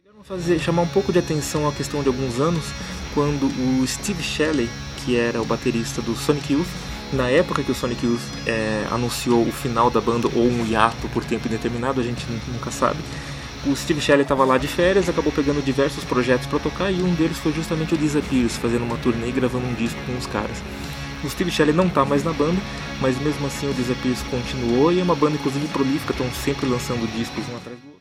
Chamar um pouco de atenção à questão de alguns anos, quando o Steve Shelley, que era o baterista do Sonic Youth, na época que o Sonic Youth anunciou o final da banda, ou um hiato por tempo indeterminado, a gente nunca sabe, o Steve Shelley estava lá de férias, acabou pegando diversos projetos para tocar, e um deles foi justamente o Disappears, fazendo uma turnê e gravando um disco com os caras. O Steve Shelley não está mais na banda, mas mesmo assim o Disappears continuou, e é uma banda inclusive prolífica, estão sempre lançando discos um atrás do outro.